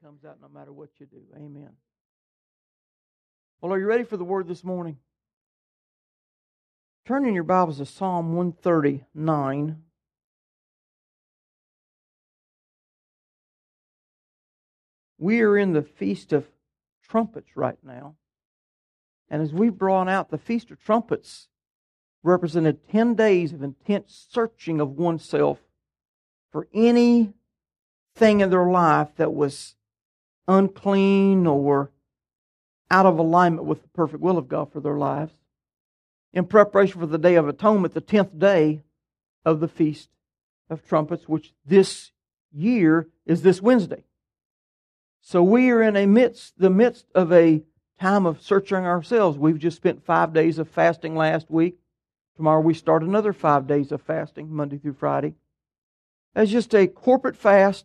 comes out no matter what you do. Amen. Well, are you ready for the word this morning? Turn in your Bibles to Psalm 139. We are in the Feast of Trumpets right now. And as we've brought out, the Feast of Trumpets represented 10 days of intense searching of oneself for anything in their life that was unclean or out of alignment with the perfect will of God for their lives, in preparation for the Day of Atonement, the 10th day of the Feast of Trumpets, which this year is this Wednesday. So we are in the midst of a time of searching ourselves. We've just spent 5 days of fasting last week. Tomorrow we start another 5 days of fasting, Monday through Friday. As just a corporate fast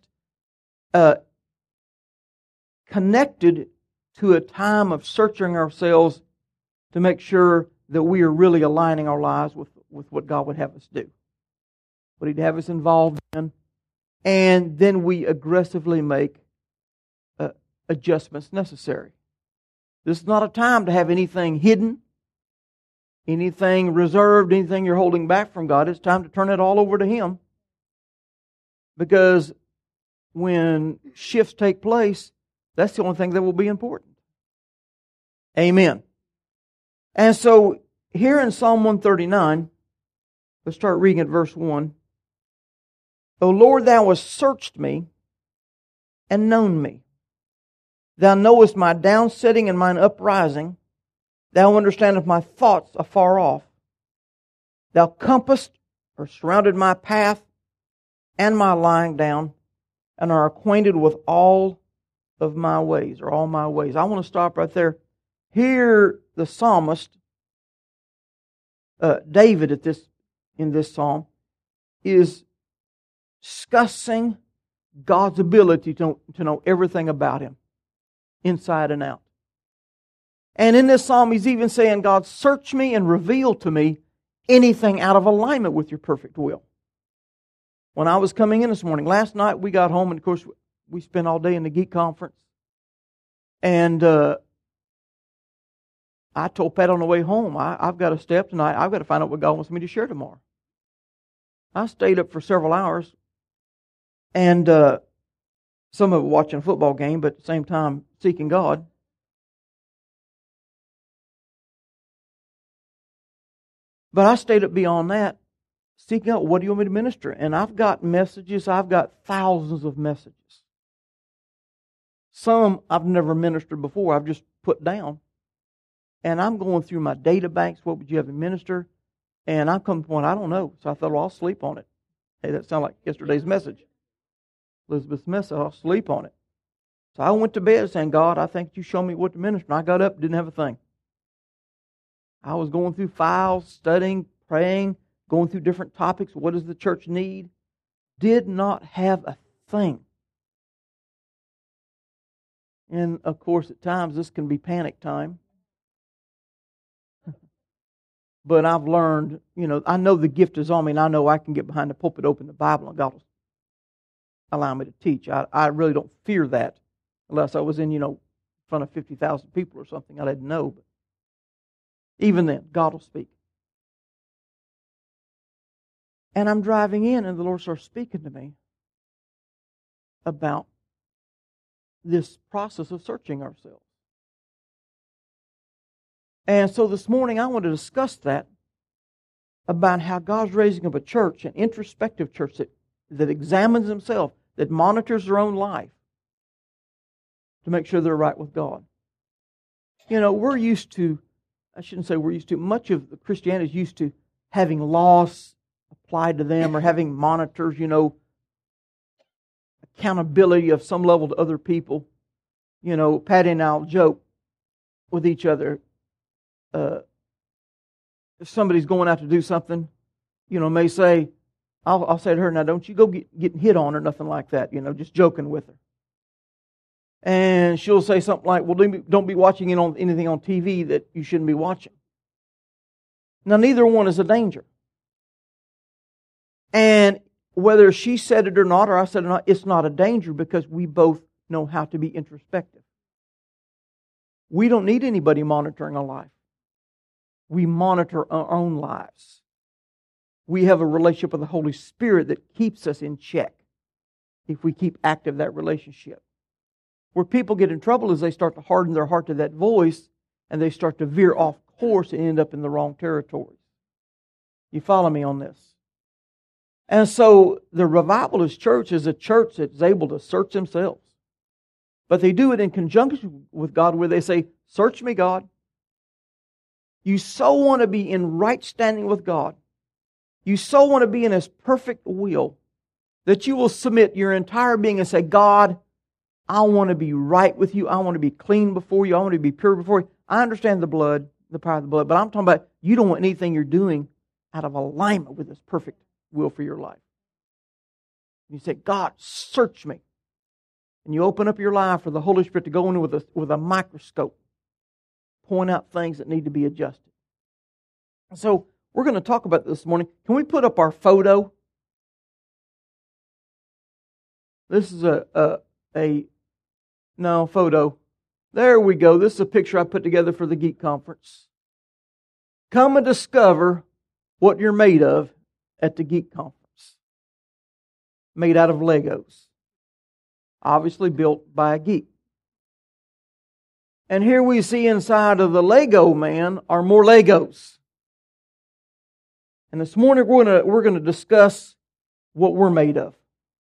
connected to a time of searching ourselves to make sure that we are really aligning our lives with what God would have us do, what He'd have us involved in, and then we aggressively make adjustments necessary. This is not a time to have anything hidden, anything reserved, anything you're holding back from God. It's time to turn it all over to Him. Because when shifts take place, that's the only thing that will be important. Amen. And so, here in Psalm 139, let's start reading at verse 1. O Lord, Thou hast searched me and known me. Thou knowest my downsetting and mine uprising. Thou understandest my thoughts afar off. Thou compassed or surrounded my path and my lying down, and are acquainted with all of my ways, or all my ways. I want to stop right there. Here, the psalmist, David in this psalm, is discussing God's ability to know everything about Him, inside and out. And in this psalm, he's even saying, God, search me and reveal to me anything out of alignment with your perfect will. When I was coming in this morning, last night we got home, and of course we spent all day in the Geek Conference. And I told Pat on the way home, I've got to step tonight. I've got to find out what God wants me to share tomorrow. I stayed up for several hours, and some of it watching a football game, but at the same time seeking God. But I stayed up beyond that, seeking out, what do you want me to minister? And I've got messages, I've got thousands of messages. Some I've never ministered before, I've just put down. And I'm going through my data banks, what would you have me minister? And I'm coming to the point, I don't know. So I thought, well, I'll sleep on it. Hey, that sounded like yesterday's message. Elizabeth's message, I'll sleep on it. So I went to bed saying, God, I think you show me what to minister. And I got up, didn't have a thing. I was going through files, studying, praying, going through different topics. What does the church need? Did not have a thing. And, of course, at times this can be panic time. But I've learned, I know the gift is on me, and I know I can get behind the pulpit, open the Bible, and God will allow me to teach. I really don't fear that unless I was in, front of 50,000 people or something I didn't know. But even then, God will speak. And I'm driving in, and the Lord starts speaking to me about this process of searching ourselves. And so this morning I want to discuss that, about how God's raising up a church, an introspective church that examines themselves, that monitors their own life to make sure they're right with God. We're used to, I shouldn't say we're used to, much of Christianity is used to having laws applied to them or having monitors, accountability of some level to other people. Patty and I'll joke with each other. If somebody's going out to do something, may say, I'll say to her, now don't you go getting hit on or nothing like that, just joking with her. And she'll say something like, well, don't be watching anything on TV that you shouldn't be watching. Now, neither one is a danger. And whether she said it or not, or I said it or not, it's not a danger because we both know how to be introspective. We don't need anybody monitoring our life. We monitor our own lives. We have a relationship with the Holy Spirit that keeps us in check if we keep active that relationship. Where people get in trouble is they start to harden their heart to that voice and they start to veer off course and end up in the wrong territories. You follow me on this? And so the Revivalist Church is a church that's able to search themselves. But they do it in conjunction with God where they say, search me, God. You so want to be in right standing with God. You so want to be in His perfect will that you will submit your entire being and say, God, I want to be right with you. I want to be clean before you. I want to be pure before you. I understand the blood, the power of the blood, but I'm talking about you don't want anything you're doing out of alignment with His perfect will for your life. You say, God, search me. And you open up your life for the Holy Spirit to go in with a microscope, point out things that need to be adjusted. So we're going to talk about this morning. Can we put up our photo? This is a photo. There we go. This is a picture I put together for the Geek Conference. Come and discover what you're made of at the Geek Conference. Made out of Legos. Obviously built by a geek. And here we see inside of the Lego man are more Legos. And this morning we're going to discuss what we're made of.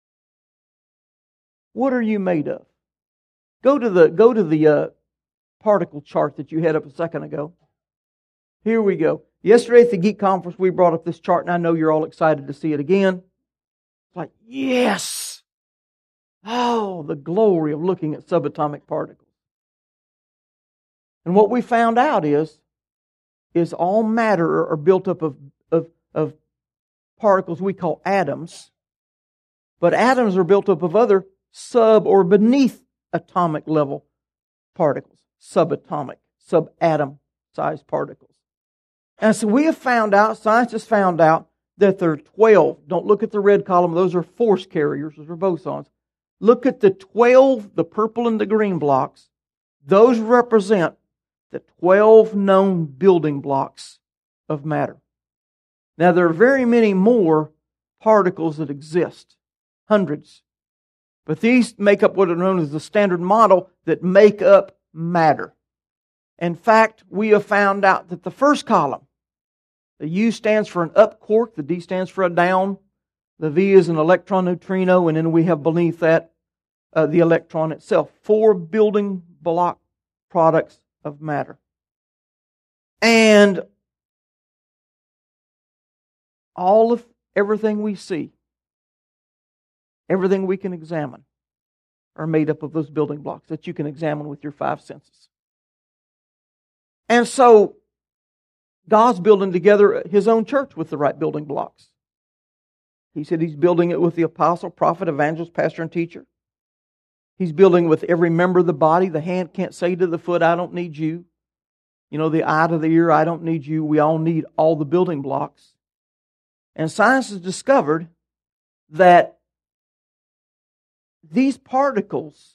What are you made of? Go to the particle chart that you had up a second ago. Here we go. Yesterday at the Geek Conference we brought up this chart, and I know you're all excited to see it again. It's like, yes! Oh, the glory of looking at subatomic particles. And what we found out is all matter are built up of particles we call atoms. But atoms are built up of other sub or beneath atomic level particles. Subatomic, subatom sized particles. And so we have found out, science has found out, that there are 12. Don't look at the red column. Those are force carriers. Those are bosons. Look at the 12, the purple and the green blocks. Those represent the 12 known building blocks of matter. Now, there are very many more particles that exist. Hundreds. But these make up what are known as the standard model that make up matter. In fact, we have found out that the first column, the U stands for an up quark, the D stands for a down, the V is an electron neutrino, and then we have beneath that the electron itself. 4 building block products of matter. And everything we see, everything we can examine, are made up of those building blocks that you can examine with your 5 senses. And so, God's building together His own church with the right building blocks. He said He's building it with the apostle, prophet, evangelist, pastor, and teacher. He's building with every member of the body. The hand can't say to the foot, I don't need you. You know, the eye to the ear, I don't need you. We all need all the building blocks. And science has discovered that these particles,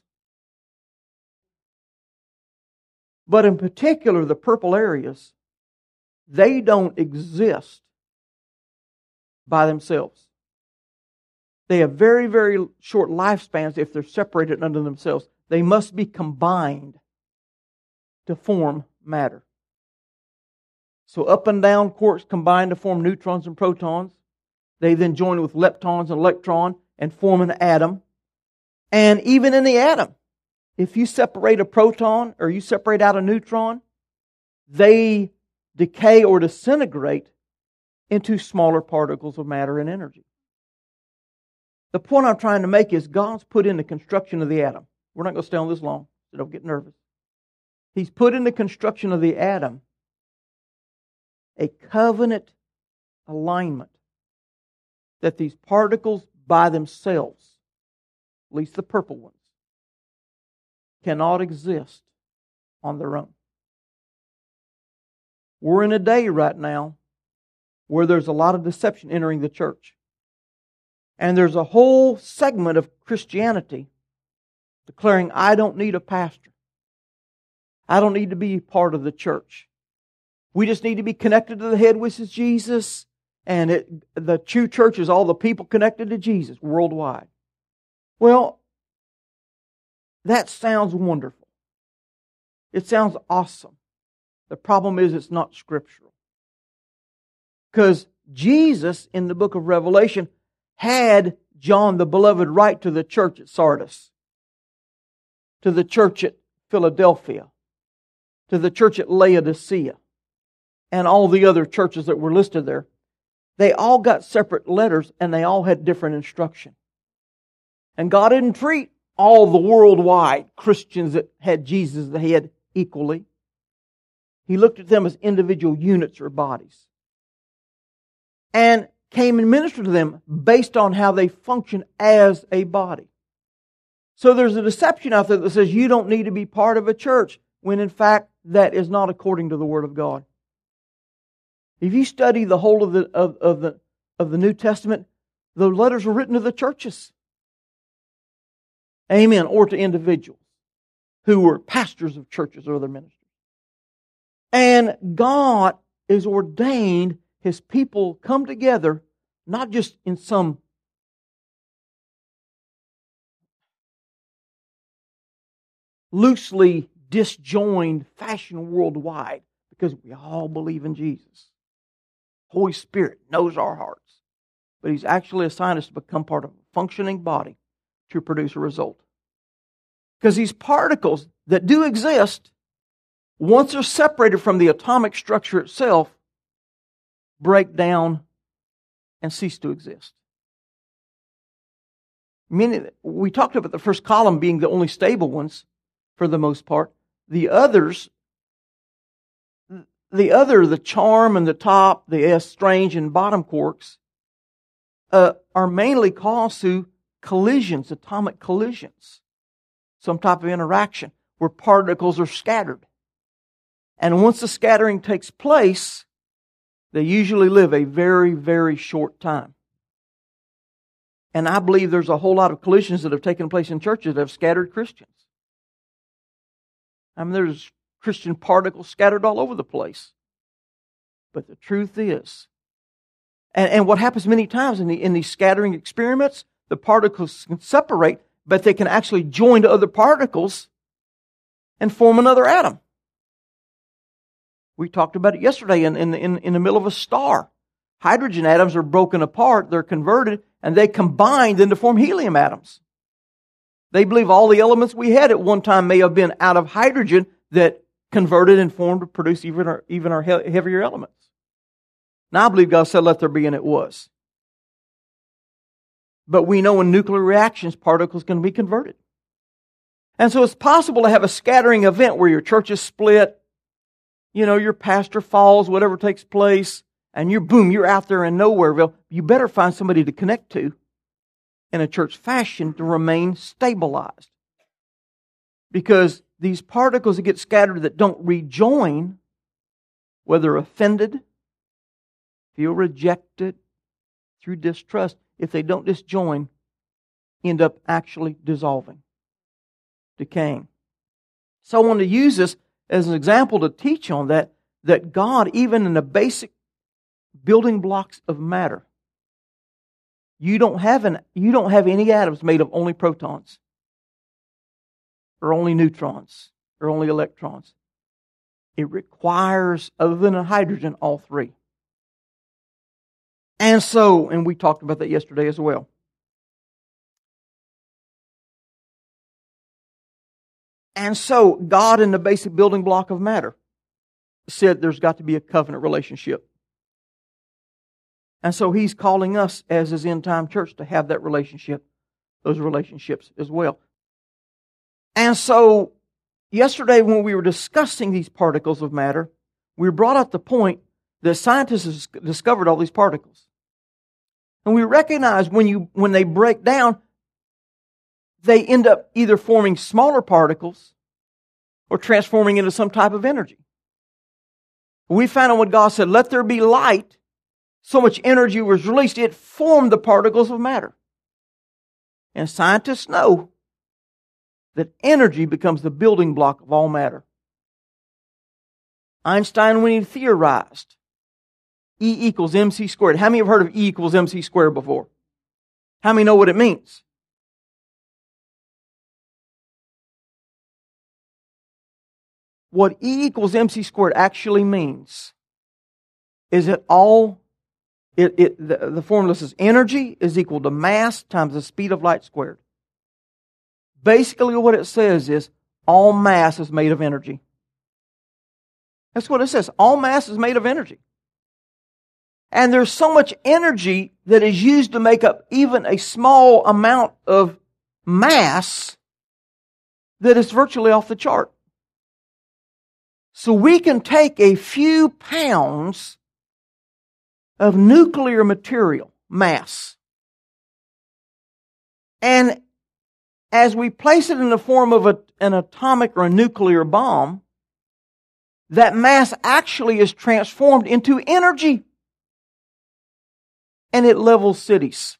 but in particular the purple areas, they don't exist by themselves. They have very, very short lifespans if they're separated unto themselves. They must be combined to form matter. So up and down quarks combine to form neutrons and protons. They then join with leptons and electrons and form an atom. And even in the atom, if you separate a proton or you separate out a neutron, they decay or disintegrate into smaller particles of matter and energy. The point I'm trying to make is God's put in the construction of the atom. We're not going to stay on this long, so don't get nervous. He's put in the construction of the atom a covenant alignment that these particles by themselves, at least the purple ones, cannot exist on their own. We're in a day right now where there's a lot of deception entering the church. And there's a whole segment of Christianity declaring, I don't need a pastor. I don't need to be part of the church. We just need to be connected to the head, which is Jesus. And the true church is all the people connected to Jesus worldwide. Well, that sounds wonderful. It sounds awesome. The problem is it's not scriptural. Because Jesus, in the book of Revelation, had John the Beloved write to the church at Sardis, to the church at Philadelphia, to the church at Laodicea, and all the other churches that were listed there. They all got separate letters and they all had different instruction. And God didn't treat all the worldwide Christians that had Jesus as the head equally. He looked at them as individual units or bodies. And came and ministered to them based on how they function as a body. So there's a deception out there that says you don't need to be part of a church, when in fact that is not according to the Word of God. If you study the whole of the New Testament, the letters were written to the churches. Amen. Or to individuals who were pastors of churches or other ministers. And God has ordained His people come together, not just in some loosely disjoined fashion worldwide, because we all believe in Jesus. Holy Spirit knows our hearts. But He's actually assigned us to become part of a functioning body to produce a result. Because these particles that do exist, once they're separated from the atomic structure itself, break down and cease to exist. We talked about the first column being the only stable ones for the most part. The others, the charm and the top, the strange and bottom quarks, are mainly caused through collisions, atomic collisions. Some type of interaction where particles are scattered. And once the scattering takes place, they usually live a very, very short time. And I believe there's a whole lot of collisions that have taken place in churches that have scattered Christians. I mean, there's Christian particles scattered all over the place. But the truth is, and what happens many times in these scattering experiments, the particles can separate, but they can actually join to other particles and form another atom. We talked about it yesterday in the middle of a star. Hydrogen atoms are broken apart, they're converted, and they combine then to form helium atoms. They believe all the elements we had at one time may have been out of hydrogen that converted and formed to produce even our heavier elements. Now I believe God said, let there be, and it was. But we know in nuclear reactions, particles can be converted. And so it's possible to have a scattering event where your church is split, your pastor falls, whatever takes place, and you're out there in Nowhereville. You better find somebody to connect to in a church fashion to remain stabilized. Because these particles that get scattered that don't rejoin, whether offended, feel rejected through distrust, if they don't disjoin, end up actually dissolving, decaying. So I want to use this as an example to teach on that God, even in the basic building blocks of matter, you don't have any atoms made of only protons, or only neutrons, or only electrons. It requires, other than a hydrogen, all three. And we talked about that yesterday as well. And so, God, in the basic building block of matter, said there's got to be a covenant relationship. And so He's calling us as His end-time church to have that relationship, those relationships as well. And so, yesterday when we were discussing these particles of matter, we brought up the point that scientists have discovered all these particles. And we recognize when they break down, they end up either forming smaller particles or transforming into some type of energy. We found out when God said, let there be light, so much energy was released, it formed the particles of matter. And scientists know that energy becomes the building block of all matter. Einstein, when he theorized E equals mc squared. How many have heard of E equals mc squared before? How many know what it means? What E equals mc squared actually means is that the formula says energy is equal to mass times the speed of light squared. Basically what it says is all mass is made of energy. That's what it says. All mass is made of energy. And there's so much energy that is used to make up even a small amount of mass that is virtually off the chart. So we can take a few pounds of nuclear material, mass, and as we place it in the form of an atomic or a nuclear bomb, that mass actually is transformed into energy. And it levels cities.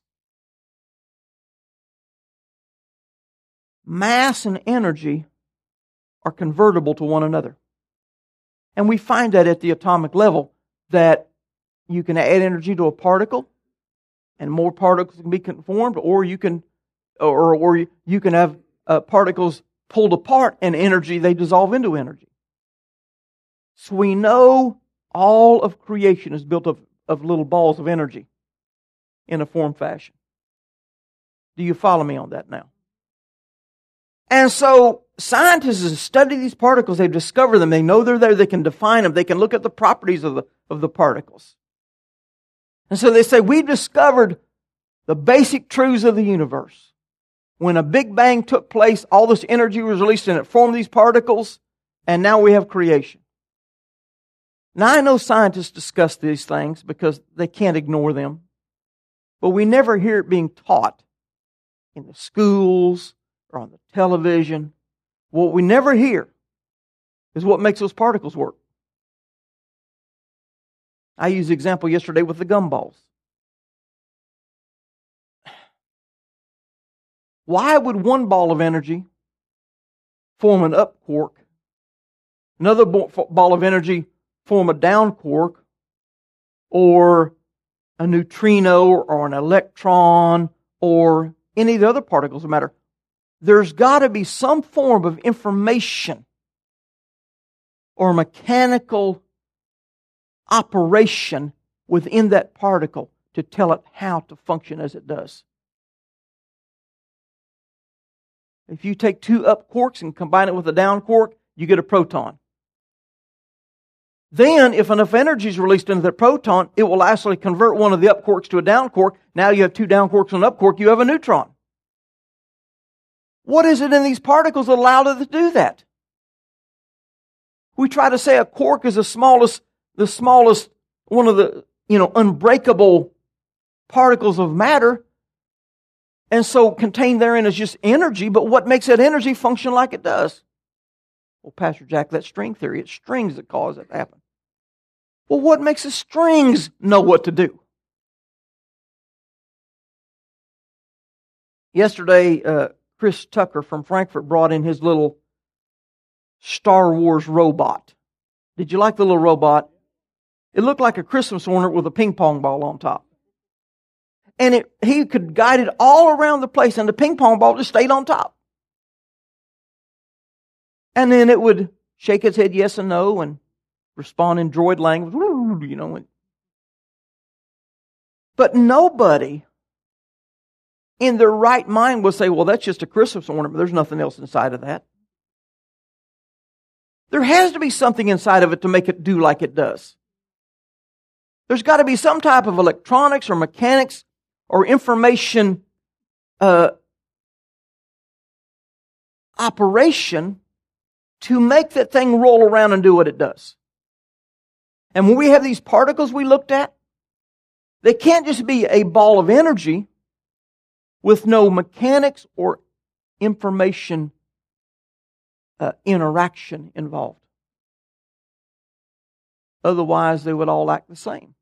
Mass and energy are convertible to one another. And we find that at the atomic level, that you can add energy to a particle, and more particles can be conformed, or you can have particles pulled apart, and energy, they dissolve into energy. So we know all of creation is built of little balls of energy in a form fashion. Do you follow me on that now? And so scientists study these particles, they've discovered them, they know they're there, they can define them, they can look at the properties of the particles. And so they say, we've discovered the basic truths of the universe. When a Big Bang took place, all this energy was released and it formed these particles, and now we have creation. Now I know scientists discuss these things because they can't ignore them, but we never hear it being taught in the schools or on the television. What we never hear is what makes those particles work. I used the example yesterday with the gumballs. Why would one ball of energy form an up quark, another ball of energy form a down quark, or a neutrino or an electron or any of the other particles of matter? There's got to be some form of information or mechanical operation within that particle to tell it how to function as it does. If you take two up quarks and combine it with a down quark, you get a proton. Then, if enough energy is released into the proton, it will actually convert one of the up quarks to a down quark. Now you have two down quarks and an up quark, you have a neutron. What is it in these particles that allow it to do that? We try to say a quark is the smallest one of the, unbreakable particles of matter. And so contained therein is just energy, but what makes that energy function like it does? Well, Pastor Jack, that's string theory. It's strings that cause it to happen. Well, what makes the strings know what to do? Yesterday, Chris Tucker from Frankfurt brought in his little Star Wars robot. Did you like the little robot? It looked like a Christmas ornament with a ping pong ball on top. And he could guide it all around the place, and the ping pong ball just stayed on top. And then it would shake its head yes and no and respond in droid language, But nobody in their right mind would say, well, that's just a Christmas ornament. There's nothing else inside of that. There has to be something inside of it to make it do like it does. There's got to be some type of electronics or mechanics or information operation to make that thing roll around and do what it does. And when we have these particles we looked at, they can't just be a ball of energy with no mechanics or information interaction involved. Otherwise, they would all act the same.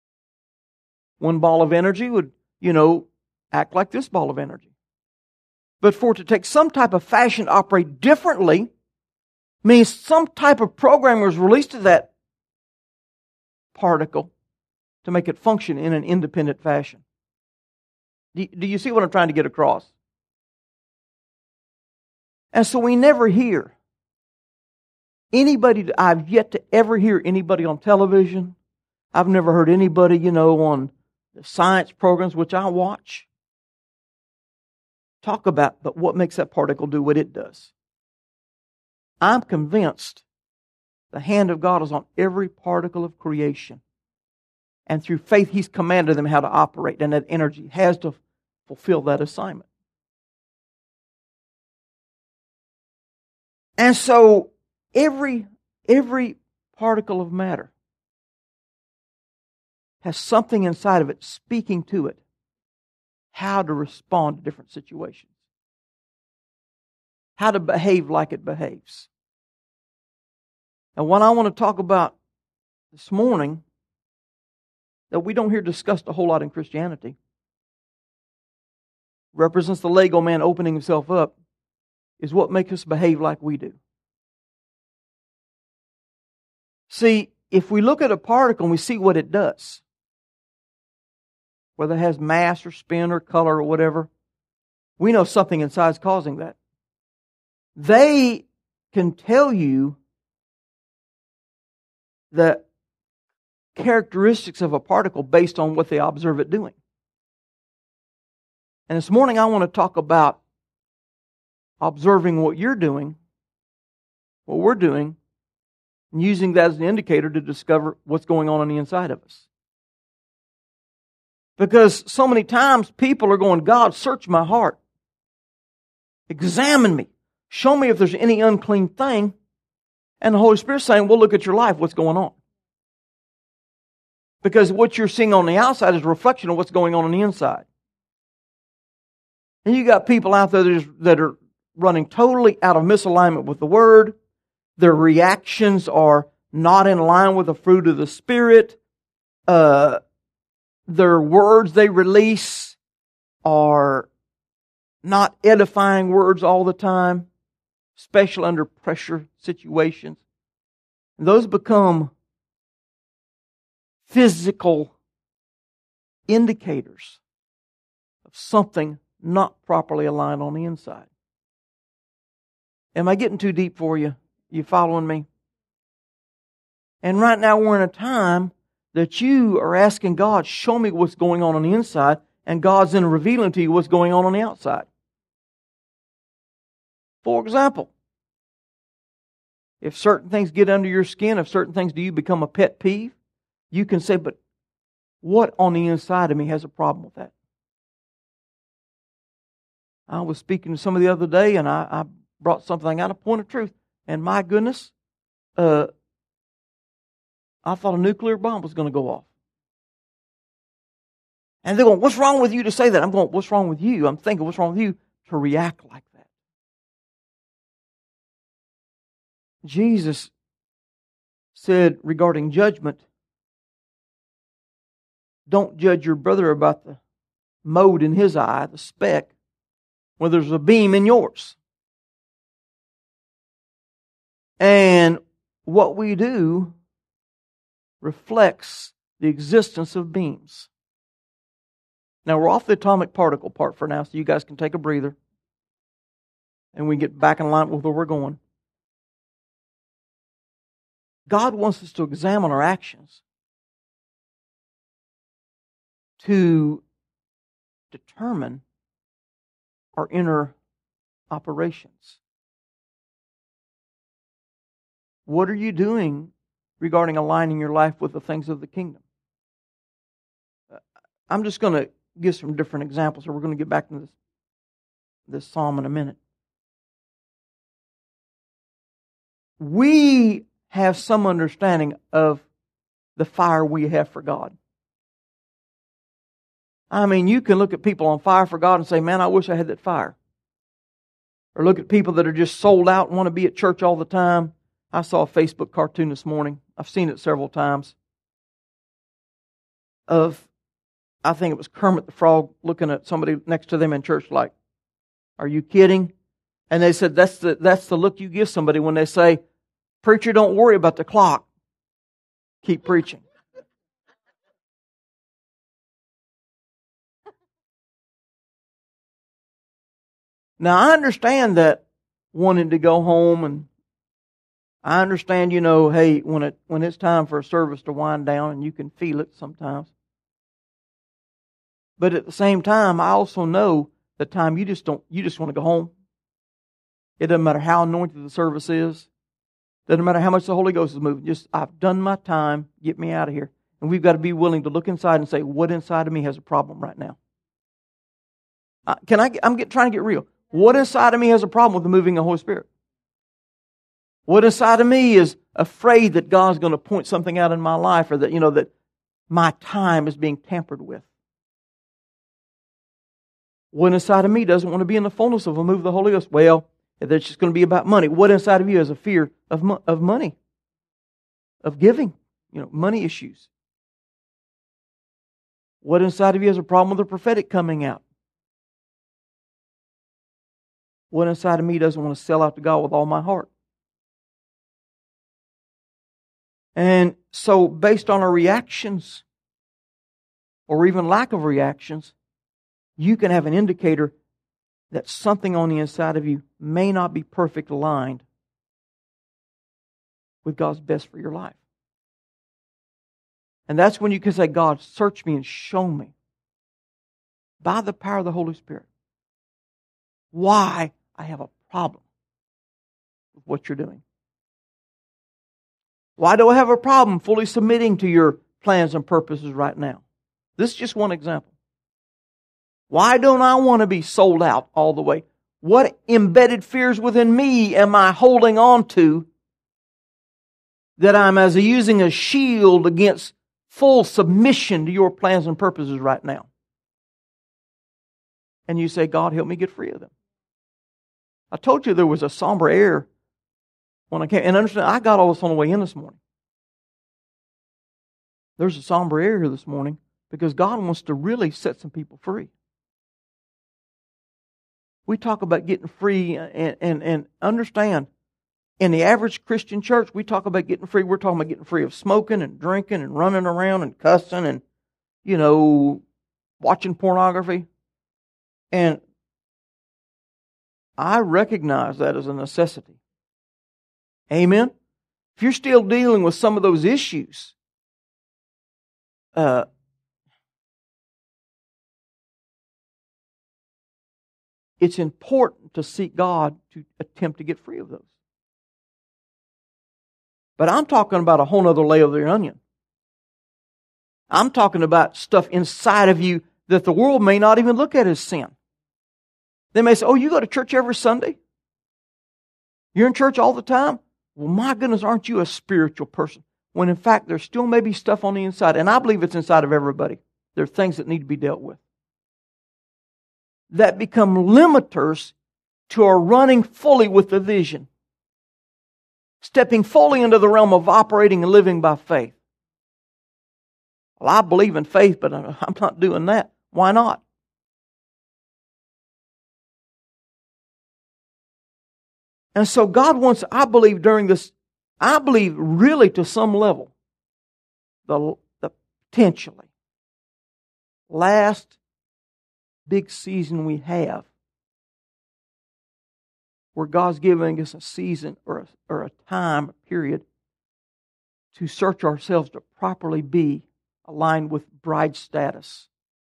One ball of energy would, act like this ball of energy. But for it to take some type of fashion to operate differently means some type of program was released to that particle to make it function in an independent fashion. Do you see what I'm trying to get across? And so we never hear anybody, I've yet to ever hear anybody on television. I've never heard anybody, on the science programs, which I watch, talk about, but what makes that particle do what it does. I'm convinced the hand of God is on every particle of creation. And through faith, He's commanded them how to operate, and that energy has to fulfill that assignment. And so, every particle of matter has something inside of it speaking to it how to respond to different situations, how to behave like it behaves. And what I want to talk about this morning that we don't hear discussed a whole lot in Christianity represents the Lego man opening himself up, is what makes us behave like we do. See, if we look at a particle and we see what it does, whether it has mass or spin or color or whatever, we know something inside is causing that. They can tell you the characteristics of a particle based on what they observe it doing. And this morning I want to talk about observing what you're doing, what we're doing, and using that as an indicator to discover what's going on the inside of us. Because so many times people are going, God, search my heart. Examine me. Show me if there's any unclean thing. And the Holy Spirit's saying, well, look at your life. What's going on? Because what you're seeing on the outside is a reflection of what's going on the inside. And you got people out there that are running totally out of misalignment with the Word. Their reactions are not in line with the fruit of the Spirit. Their words they release are not edifying words all the time, especially under pressure situations. And those become physical indicators of something not properly aligned on the inside. Am I getting too deep for you? You following me? And right now we're in a time that you are asking God, show me what's going on the inside, and God's then revealing to you what's going on the outside. For example, if certain things get under your skin, if certain things do you become a pet peeve, you can say, but what on the inside of me has a problem with that? I was speaking to somebody the other day, and I brought something out, a point of truth. And my goodness, I thought a nuclear bomb was going to go off. And they're going, what's wrong with you to say that? I'm going, what's wrong with you? I'm thinking, what's wrong with you to react like that? Jesus said regarding judgment, don't judge your brother about the mote in his eye, the speck, when there's a beam in yours. And what we do reflects the existence of beams. Now we're off the atomic particle part for now, so you guys can take a breather. And we can get back in line with where we're going. God wants us to examine our actions to determine our inner operations. What are you doing regarding aligning your life with the things of the kingdom? I'm just going to give some different examples, or we're going to get back to this psalm in a minute. We have some understanding of the fire we have for God. I mean, you can look at people on fire for God and say, man, I wish I had that fire. Or look at people that are just sold out and want to be at church all the time. I saw a Facebook cartoon this morning. I've seen it several times. I think it was Kermit the Frog looking at somebody next to them in church like, Are you kidding? And they said, that's the look you give somebody when they say, preacher, don't worry about the clock. Keep preaching. Now, I understand that wanting to go home, and I understand, hey, when it's time for a service to wind down, and you can feel it sometimes. But at the same time, I also know the time you just want to go home. It doesn't matter how anointed the service is. Doesn't matter how much the Holy Ghost is moving. Just, I've done my time. Get me out of here. And we've got to be willing to look inside and say, what inside of me has a problem right now? I'm trying to get real. What inside of me has a problem with the moving of the Holy Spirit? What inside of me is afraid that God's going to point something out in my life, or that, that my time is being tampered with? What inside of me doesn't want to be in the fullness of a move of the Holy Ghost? Well, that's just going to be about money. What inside of you has a fear of money, of giving, money issues? What inside of you has a problem with the prophetic coming out? What inside of me doesn't want to sell out to God with all my heart? And so, based on our reactions, or even lack of reactions, you can have an indicator that something on the inside of you may not be perfect aligned with God's best for your life. And that's when you can say, God, search me and show me, by the power of the Holy Spirit, why I have a problem with what you're doing. Why do I have a problem fully submitting to your plans and purposes right now? This is just one example. Why don't I want to be sold out all the way? What embedded fears within me am I holding on to that I'm using a shield against full submission to your plans and purposes right now? And you say, God, help me get free of them. I told you there was a somber air when I came. And understand, I got all this on the way in this morning. There's a somber air here this morning because God wants to really set some people free. We talk about getting free and understand, in the average Christian church, we talk about getting free. We're talking about getting free of smoking and drinking and running around and cussing and, watching pornography. And I recognize that as a necessity. Amen? If you're still dealing with some of those issues, it's important to seek God to attempt to get free of those. But I'm talking about a whole other layer of the onion. I'm talking about stuff inside of you that the world may not even look at as sin. They may say, oh, you go to church every Sunday? You're in church all the time? Well, my goodness, aren't you a spiritual person? When in fact, there still may be stuff on the inside. And I believe it's inside of everybody. There are things that need to be dealt with, that become limiters to our running fully with the vision. Stepping fully into the realm of operating and living by faith. Well, I believe in faith, but I'm not doing that. Why not? And so God wants, I believe really to some level, the potentially last big season we have, where God's giving us a season or a time, a period, to search ourselves to properly be aligned with bride status.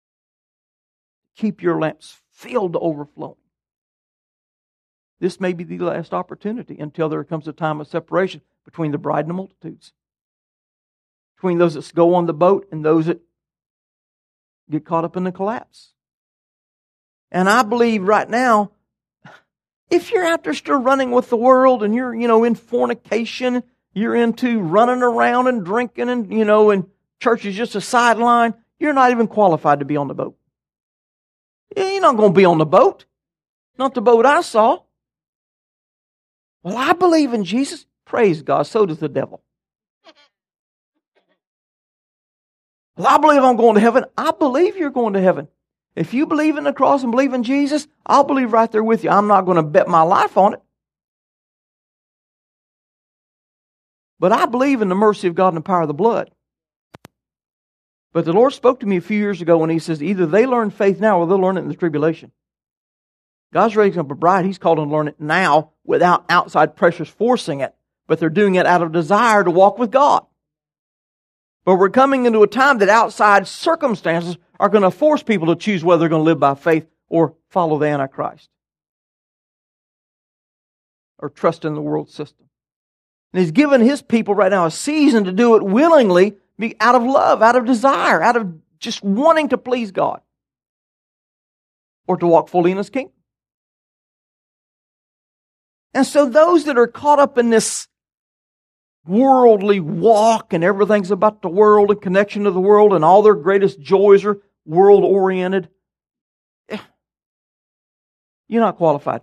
Keep your lamps filled to overflowing. This may be the last opportunity until there comes a time of separation between the bride and the multitudes. Between those that go on the boat and those that get caught up in the collapse. And I believe right now, if you're out there still running with the world and you're, in fornication, you're into running around and drinking and, and church is just a sideline, you're not even qualified to be on the boat. You're not going to be on the boat. Not the boat I saw. Well, I believe in Jesus. Praise God. So does the devil. Well, I believe I'm going to heaven. I believe you're going to heaven. If you believe in the cross and believe in Jesus, I'll believe right there with you. I'm not going to bet my life on it. But I believe in the mercy of God and the power of the blood. But the Lord spoke to me a few years ago when He says, either they learn faith now or they'll learn it in the tribulation. God's raising up a bride. He's called them to learn it now without outside pressures forcing it. But they're doing it out of desire to walk with God. But we're coming into a time that outside circumstances are going to force people to choose whether they're going to live by faith or follow the Antichrist. Or trust in the world system. And He's given His people right now a season to do it willingly, out of love, out of desire, out of just wanting to please God. Or to walk fully in His kingdom. And so those that are caught up in this worldly walk and everything's about the world and connection to the world and all their greatest joys are world-oriented, you're not qualified.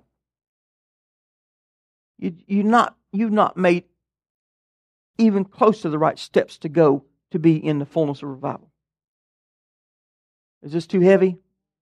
You've not made even close to the right steps to go to be in the fullness of revival. Is this too heavy?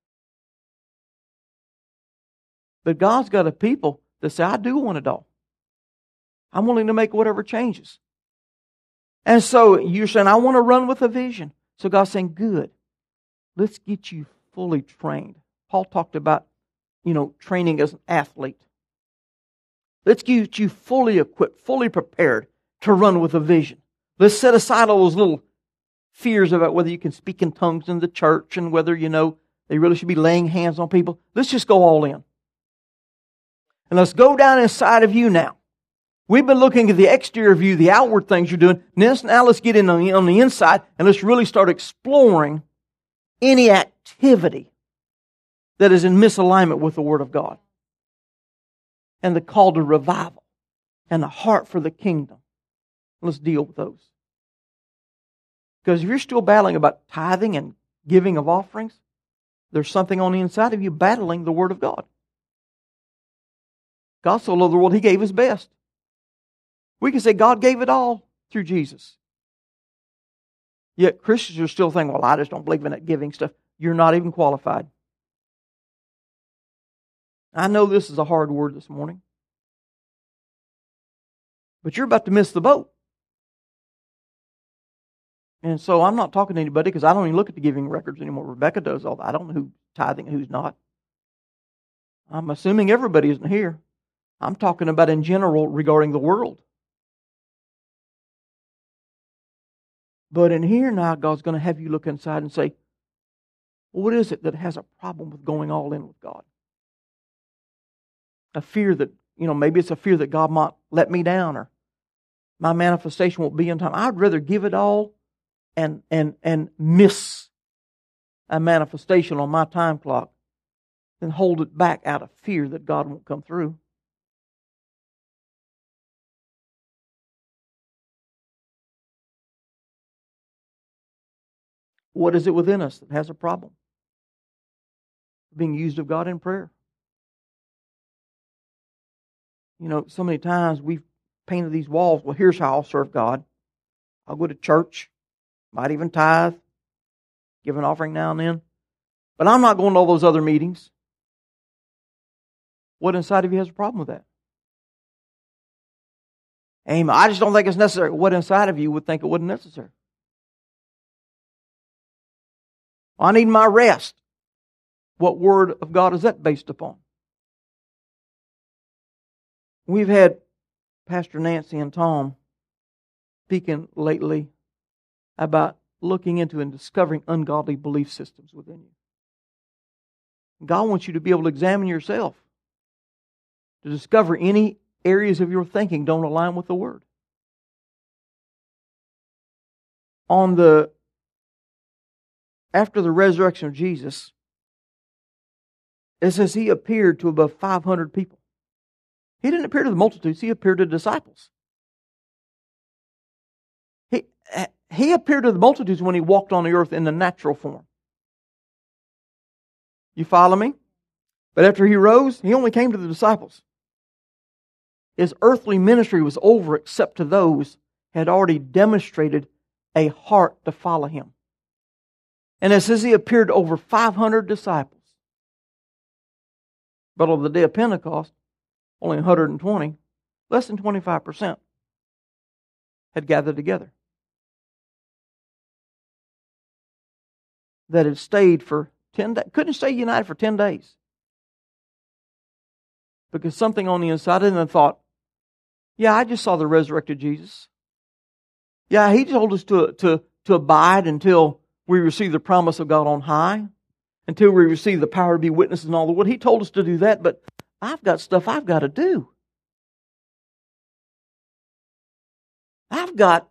But God's got a people that say, I do want it all. I'm willing to make whatever changes. And so you're saying, I want to run with a vision. So God's saying, good. Let's get you fully trained. Paul talked about, training as an athlete. Let's get you fully equipped, fully prepared to run with a vision. Let's set aside all those little fears about whether you can speak in tongues in the church and whether, they really should be laying hands on people. Let's just go all in. And let's go down inside of you now. We've been looking at the exterior view, the outward things you're doing. Now let's get in on the inside and let's really start exploring any activity that is in misalignment with the Word of God. And the call to revival and the heart for the kingdom. Let's deal with those. Because if you're still battling about tithing and giving of offerings, there's something on the inside of you battling the Word of God. God so loved the world, He gave His best. We can say God gave it all through Jesus. Yet Christians are still thinking, well, I just don't believe in that giving stuff. You're not even qualified. I know this is a hard word this morning. But you're about to miss the boat. And so I'm not talking to anybody because I don't even look at the giving records anymore. Rebecca does all that. I don't know who's tithing and who's not. I'm assuming everybody isn't here. I'm talking about in general regarding the world. But in here now, God's going to have you look inside and say, well, what is it that has a problem with going all in with God? A fear that, maybe it's a fear that God might let me down or my manifestation won't be in time. I'd rather give it all and miss a manifestation on my time clock than hold it back out of fear that God won't come through. What is it within us that has a problem? Being used of God in prayer. So many times we've painted these walls. Well, here's how I'll serve God. I'll go to church, might even tithe, give an offering now and then. But I'm not going to all those other meetings. What inside of you has a problem with that? Amen. I just don't think it's necessary. What inside of you would think it wasn't necessary? I need my rest. What word of God is that based upon? We've had Pastor Nancy and Tom speaking lately about looking into and discovering ungodly belief systems within you. God wants you to be able to examine yourself to discover any areas of your thinking don't align with the Word. After the resurrection of Jesus, it says He appeared to above 500 people. He didn't appear to the multitudes, He appeared to disciples. He appeared to the multitudes when He walked on the earth in the natural form. You follow me? But after He rose, He only came to the disciples. His earthly ministry was over except to those who had already demonstrated a heart to follow Him. And it says He appeared to over 500 disciples. But on the day of Pentecost, only 120, less than 25%, had gathered together. That had stayed for 10 days. Couldn't stay united for 10 days. Because something on the inside of them thought, yeah, I just saw the resurrected Jesus. Yeah, He told us to abide until we receive the promise of God on high, until we receive the power to be witnesses and all the world. He told us to do that, but I've got stuff I've got to do. I've got,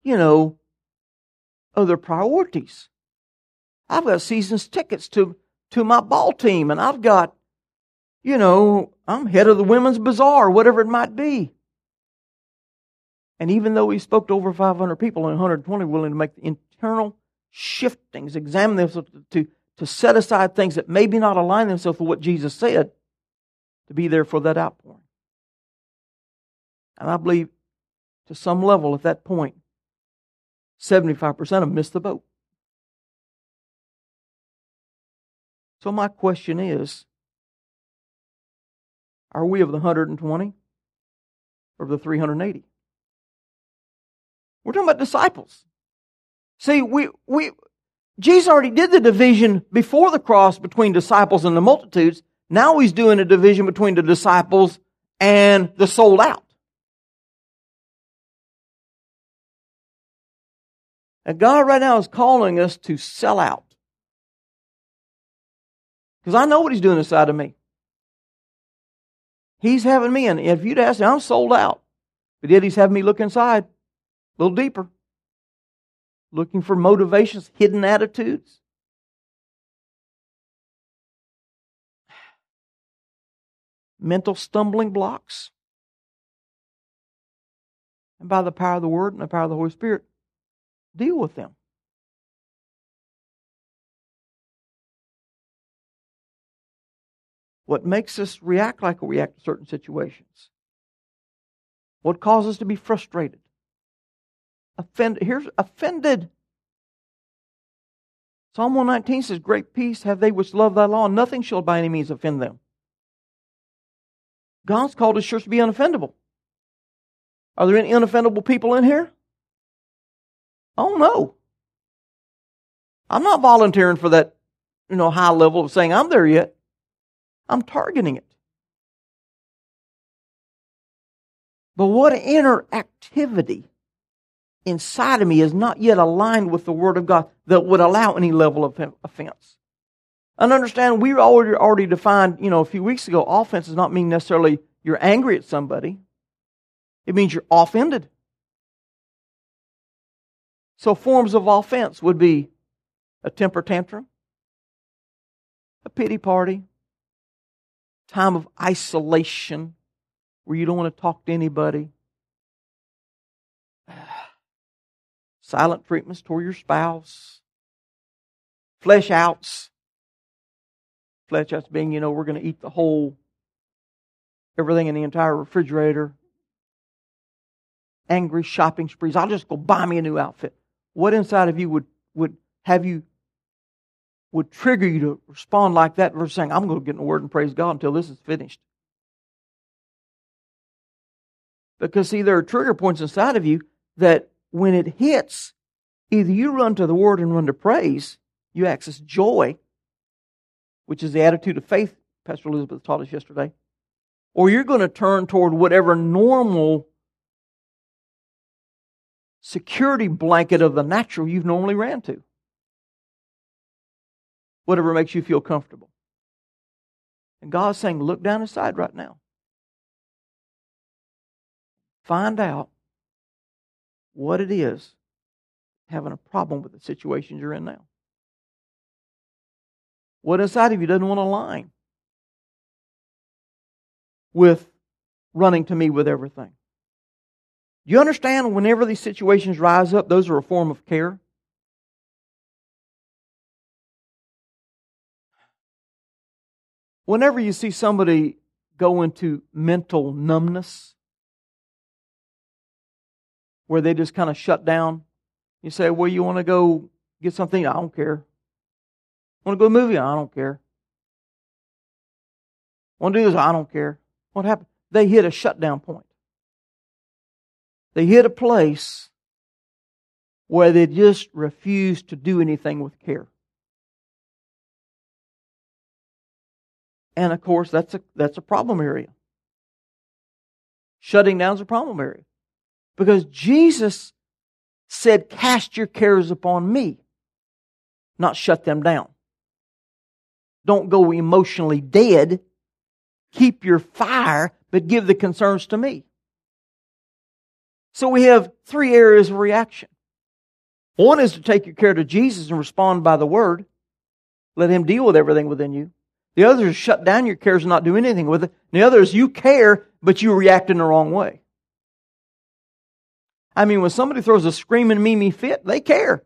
other priorities. I've got season's tickets to my ball team, and I've got, I'm head of the women's bazaar, whatever it might be. And even though He spoke to over 500 people and 120 willing to make the internal shiftings, examine themselves to set aside things that maybe not align themselves with what Jesus said, to be there for that outpouring. And I believe to some level at that point, 75% have missed the boat. So my question is, are we of the 120 or of the 380? We're talking about disciples. See, Jesus already did the division before the cross between disciples and the multitudes. Now He's doing a division between the disciples and the sold out. And God right now is calling us to sell out. Because I know what He's doing inside of me. He's having me, and if you'd ask me, I'm sold out. But yet He's having me look inside a little deeper. Looking for motivations, hidden attitudes. Mental stumbling blocks. And by the power of the Word and the power of the Holy Spirit, deal with them. What makes us react like we react to certain situations? What causes us to be frustrated? Offended. Psalm 119 says, great peace have they which love thy law, and nothing shall by any means offend them. God's called His church to be unoffendable. Are there any unoffendable people in here? Oh no. I'm not volunteering for that, high level of saying I'm there yet. I'm targeting it. But what inner activity inside of me is not yet aligned with the Word of God that would allow any level of offense? And understand, we already defined, a few weeks ago, offense does not mean necessarily you're angry at somebody. It means you're offended. So forms of offense would be a temper tantrum, a pity party, time of isolation where you don't want to talk to anybody, silent treatments toward your spouse, flesh outs. Flesh outs being, we're going to eat the whole, everything in the entire refrigerator. Angry shopping sprees. I'll just go buy me a new outfit. What inside of you would trigger you to respond like that versus saying, I'm going to get in the Word and praise God until this is finished? Because see, there are trigger points inside of you that when it hits, either you run to the Word and run to praise, you access joy, which is the attitude of faith Pastor Elizabeth taught us yesterday, or you're going to turn toward whatever normal security blanket of the natural you've normally ran to. Whatever makes you feel comfortable. And God's saying, look down inside right now. Find out what it is having a problem with the situation you're in now. What inside of you doesn't want to align with running to me with everything? Do you understand whenever these situations rise up, those are a form of care? Whenever you see somebody go into mental numbness, where they just kind of shut down, you say, well, you want to go get something? I don't care. Want to go to a movie? I don't care. Want to do this? I don't care. What happened? They hit a shutdown point. They hit a place where they just refused to do anything with care. And of course, that's a problem area. Shutting down is a problem area. Because Jesus said, cast your cares upon me, not shut them down. Don't go emotionally dead. Keep your fire, but give the concerns to me. So we have three areas of reaction. One is to take your care to Jesus and respond by the Word. Let Him deal with everything within you. The other is shut down your cares and not do anything with it. And the other is you care, but you react in the wrong way. I mean, when somebody throws a screaming Mimi fit, they care.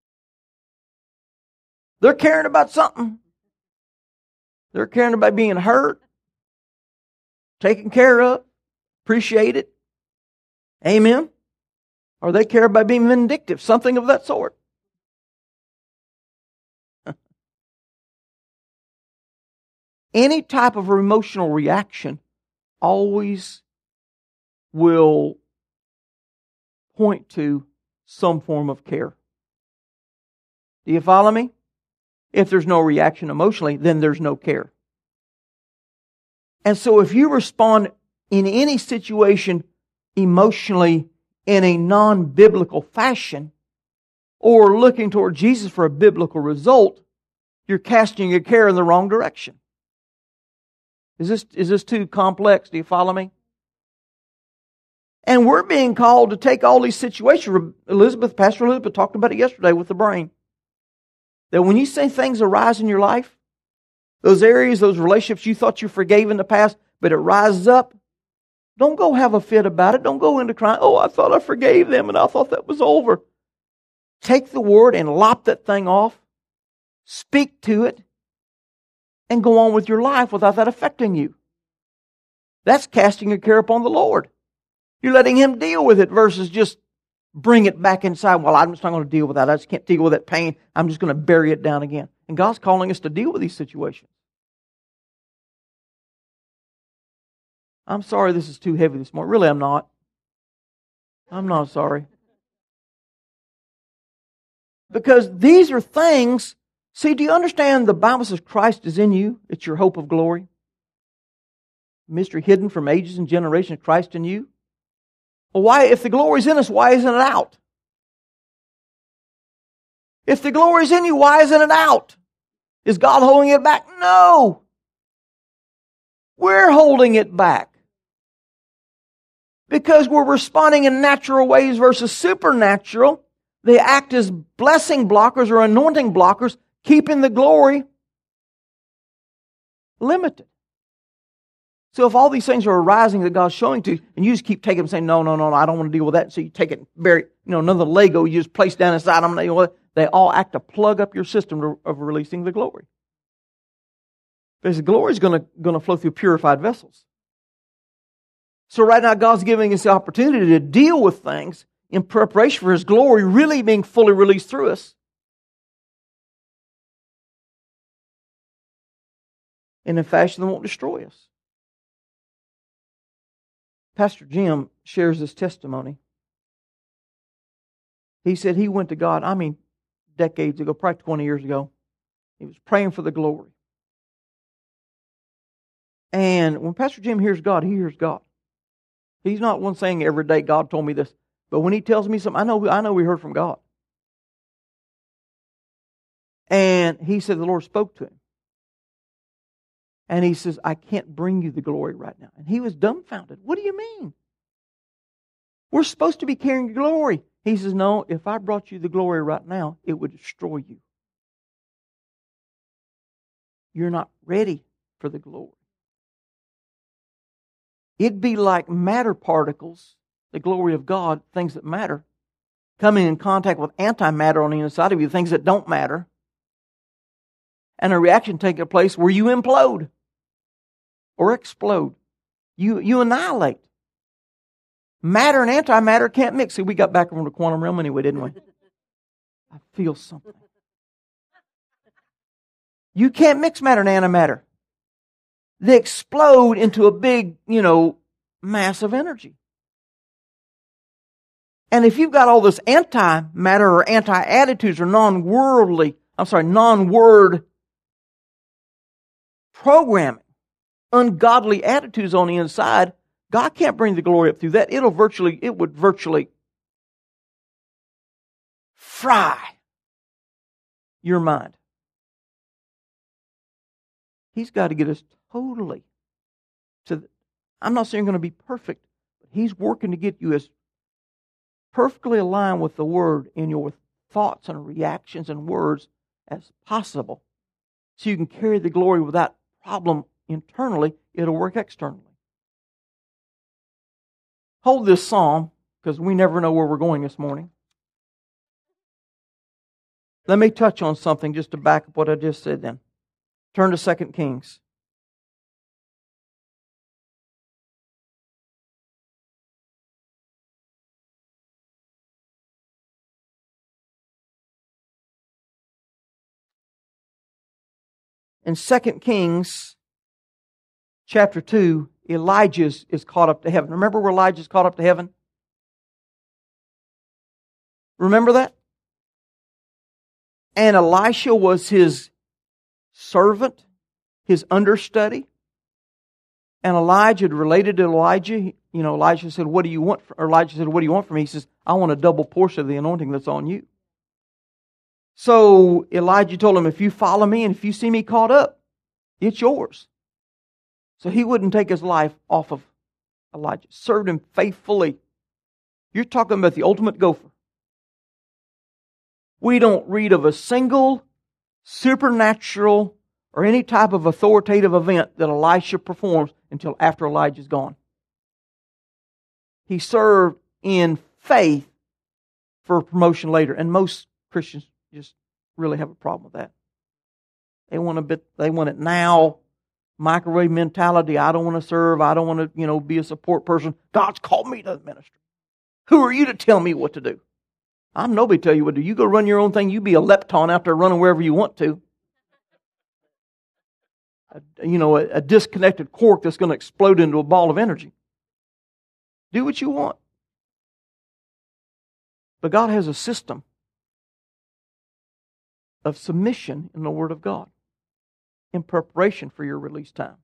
They're caring about something. They're caring about being hurt, taken care of, appreciated. Amen? Or they care about being vindictive, something of that sort. Any type of emotional reaction always will point to some form of care. Do you follow me? If there's no reaction emotionally, then there's no care. And so if you respond in any situation emotionally in a non-biblical fashion, or looking toward Jesus for a biblical result, you're casting your care in the wrong direction. Is this too complex? Do you follow me? And we're being called to take all these situations. Pastor Elizabeth talked about it yesterday with the brain. That when you see things arise in your life, those areas, those relationships you thought you forgave in the past, but it rises up, don't go have a fit about it. Don't go into crying, oh, I thought I forgave them and I thought that was over. Take the Word and lop that thing off. Speak to it. And go on with your life without that affecting you. That's casting your care upon the Lord. You're letting Him deal with it versus just bring it back inside. Well, I'm just not going to deal with that. I just can't deal with that pain. I'm just going to bury it down again. And God's calling us to deal with these situations. I'm sorry this is too heavy this morning. Really, I'm not. I'm not sorry. Because these are things. See, do you understand the Bible says Christ is in you? It's your hope of glory. Mystery hidden from ages and generations, Christ in you. Well, why, if the glory's in us, why isn't it out? If the glory's in you, why isn't it out? Is God holding it back? No. We're holding it back. Because we're responding in natural ways versus supernatural. They act as blessing blockers or anointing blockers, keeping the glory limited. So if all these things are arising that God's showing to you, and you just keep taking them saying, no, I don't want to deal with that. So you take it and bury it, another Lego you just place down inside them. They all act to plug up your system of releasing the glory. Because the glory is going to flow through purified vessels. So right now God's giving us the opportunity to deal with things in preparation for His glory really being fully released through us. In a fashion that won't destroy us. Pastor Jim shares this testimony. He said he went to God, decades ago, probably 20 years ago. He was praying for the glory. And when Pastor Jim hears God, he hears God. He's not one saying every day, God told me this. But when he tells me something, I know we heard from God. And he said the Lord spoke to him. And he says, I can't bring you the glory right now. And he was dumbfounded. What do you mean? We're supposed to be carrying glory. He says, no, if I brought you the glory right now, it would destroy you. You're not ready for the glory. It'd be like matter particles, the glory of God, things that matter, coming in contact with antimatter on the inside of you, things that don't matter, and a reaction taking place where you implode or explode. You annihilate. Matter and antimatter can't mix. See, we got back from the quantum realm anyway, didn't we? I feel something. You can't mix matter and antimatter. They explode into a big, mass of energy. And if you've got all this antimatter or anti-attitudes or non-word programming, ungodly attitudes on the inside, God can't bring the glory up through that. It would virtually fry your mind. He's got to get us totally I'm not saying you're going to be perfect, but He's working to get you as perfectly aligned with the Word in your thoughts and reactions and words as possible, so you can carry the glory without problem internally. It'll work externally. Hold this psalm, because we never know where we're going this morning. Let me touch on something just to back up what I just said then. Turn to 2 Kings. In 2 Kings chapter 2, Elijah is caught up to heaven. Remember where Elijah's caught up to heaven? Remember that? And Elisha was his servant, his understudy. And Elijah had related to Elijah. Elijah said, "What do you want?" Elijah said, "What do you want from me?" He says, "I want a double portion of the anointing that's on you." So Elijah told him, "If you follow me and if you see me caught up, it's yours." So he wouldn't take his life off of Elijah. Served him faithfully. You're talking about the ultimate gopher. We don't read of a single supernatural or any type of authoritative event that Elisha performs until after Elijah's gone. He served in faith for promotion later. And most Christians just really have a problem with that. They want it now. Microwave mentality. I don't want to serve. I don't want to, be a support person. God's called me to the ministry. Who are you to tell me what to do? I'm nobody to tell you what to do. You go run your own thing. You be a lepton out there running wherever you want to. A disconnected cork that's going to explode into a ball of energy. Do what you want. But God has a system of submission in the Word of God in preparation for your release time.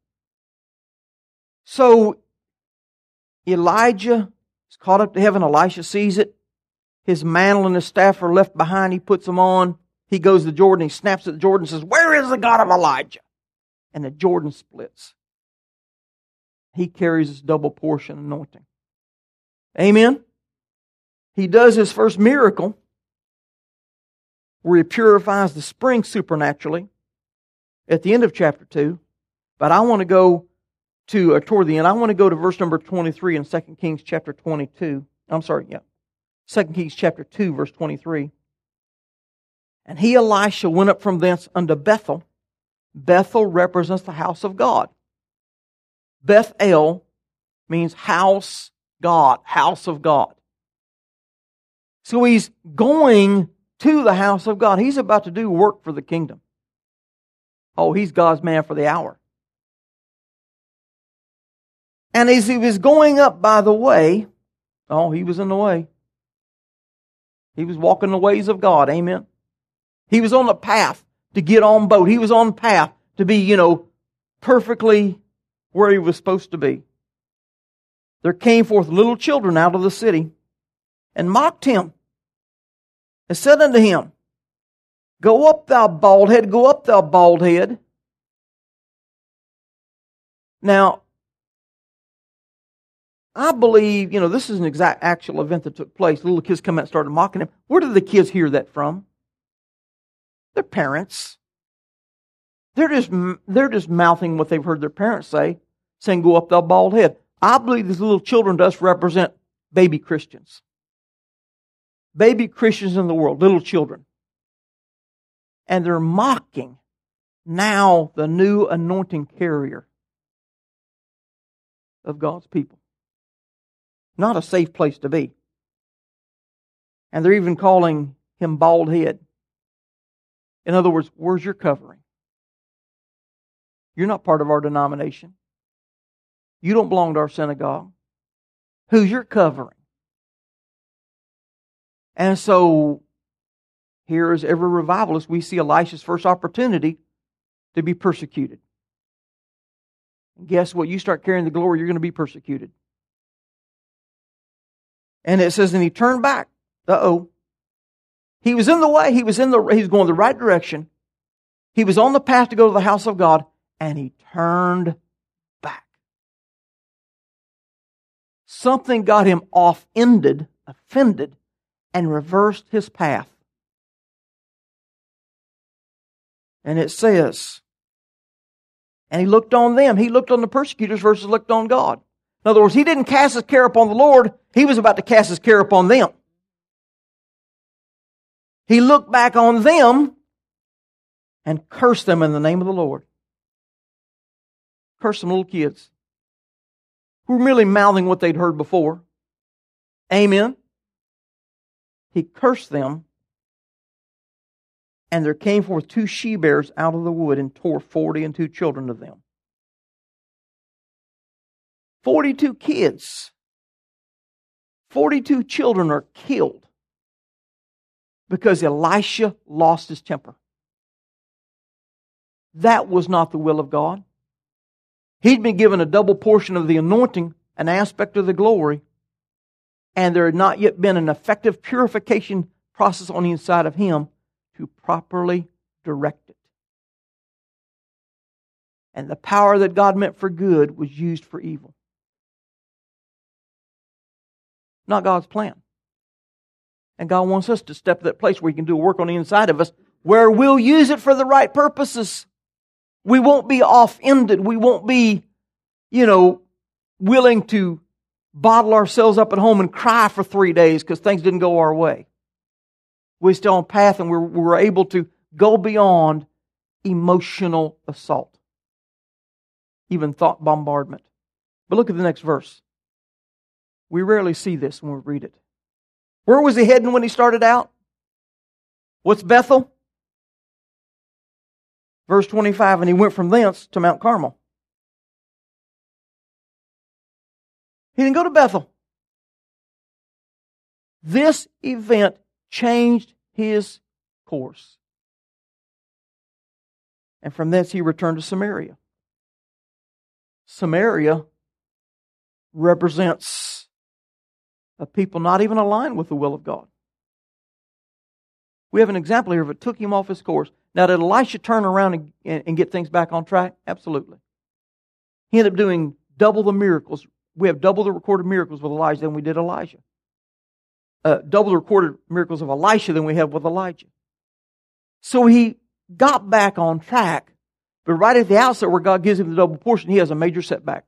So Elijah is caught up to heaven. Elisha sees it. His mantle and his staff are left behind. He puts them on. He goes to Jordan. He snaps at Jordan and says, "Where is the God of Elijah?" And the Jordan splits. He carries his double portion anointing. Amen? He does his first miracle where he purifies the spring supernaturally at the end of chapter 2. But I want to go toward the end. I want to go to verse number 23 in 2 Kings chapter 22. 2 Kings chapter 2, verse 23. "And he, Elisha, went up from thence unto Bethel." Bethel represents the house of God. Bethel means house God, house of God. So he's going to the house of God. He's about to do work for the kingdom. Oh, he's God's man for the hour. And as he was going up by the way, he was in the way. He was walking the ways of God. Amen. He was on the path to get on boat. He was on the path to be, perfectly where he was supposed to be. There came forth little children out of the city and mocked him and said unto him, "Go up, thou bald head, go up, thou bald head." Now, I believe, this is an exact actual event that took place. Little kids come out and started mocking him. Where did the kids hear that from? Their parents. They're just mouthing what they've heard their parents say, saying, "Go up, thou bald head." I believe these little children to us represent baby Christians. Baby Christians in the world, little children. And they're mocking now the new anointing carrier of God's people. Not a safe place to be. And they're even calling him bald head. In other words, where's your covering? You're not part of our denomination. You don't belong to our synagogue. Who's your covering? And so, here is every revivalist, we see Elisha's first opportunity to be persecuted. And guess what? You start carrying the glory, you're going to be persecuted. And it says, and he turned back. Uh-oh. He was in the way. He was going the right direction. He was on the path to go to the house of God, and he turned back. Something got him offended, and reversed his path. And it says, and he looked on them. He looked on the persecutors versus looked on God. In other words, he didn't cast his care upon the Lord. He was about to cast his care upon them. He looked back on them and cursed them in the name of the Lord. Cursed some little kids who were merely mouthing what they'd heard before. Amen. He cursed them, and there came forth 2 she-bears out of the wood and tore 42 children of them. 42 kids. 42 children are killed because Elisha lost his temper. That was not the will of God. He'd been given a double portion of the anointing, an aspect of the glory, and there had not yet been an effective purification process on the inside of him to properly direct it. And the power that God meant for good was used for evil. Not God's plan. And God wants us to step to that place where He can do work on the inside of us, where we'll use it for the right purposes. We won't be off-ended. We won't be, willing to bottle ourselves up at home and cry for 3 days because things didn't go our way. We're still on path, and we're able to go beyond emotional assault, even thought bombardment. But look at the next verse. We rarely see this when we read it. Where was he heading when he started out? What's Bethel? Verse 25, and he went from thence to Mount Carmel. He didn't go to Bethel. This event changed his course. And from thence he returned to Samaria. Samaria represents a people not even aligned with the will of God. We have an example here of it took him off his course. Now, did Elisha turn around and get things back on track? Absolutely. He ended up doing double the miracles. We have double the recorded miracles with Elijah than we did Elijah. Double the recorded miracles of Elisha than we have with Elijah. So he got back on track, but right at the outset where God gives him the double portion, he has a major setback.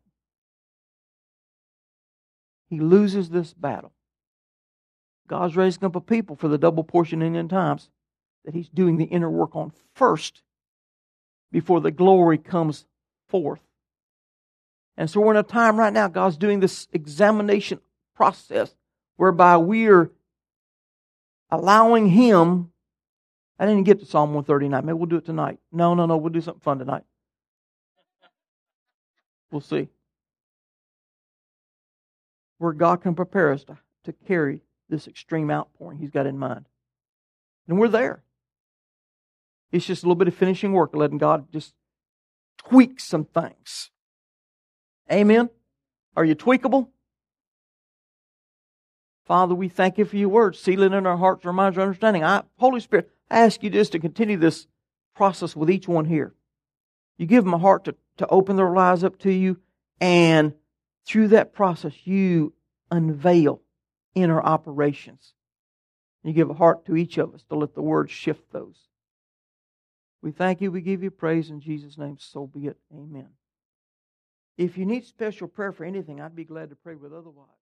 He loses this battle. God's raising up a people for the double portion in end times that He's doing the inner work on first before the glory comes forth. And so we're in a time right now, God's doing this examination process whereby we're allowing Him. I didn't get to Psalm 139. Maybe we'll do it tonight. No. We'll do something fun tonight. We'll see. Where God can prepare us to carry this extreme outpouring He's got in mind. And we're there. It's just a little bit of finishing work, letting God just tweak some things. Amen? Are you tweakable? Father, we thank You for Your word. Seal it in our hearts, our minds, our understanding. Holy Spirit, I ask You just to continue this process with each one here. You give them a heart to open their lives up to You, and through that process, You unveil inner operations. You give a heart to each of us to let the Word shift those. We thank You. We give You praise in Jesus' name. So be it. Amen. If you need special prayer for anything, I'd be glad to pray with otherwise.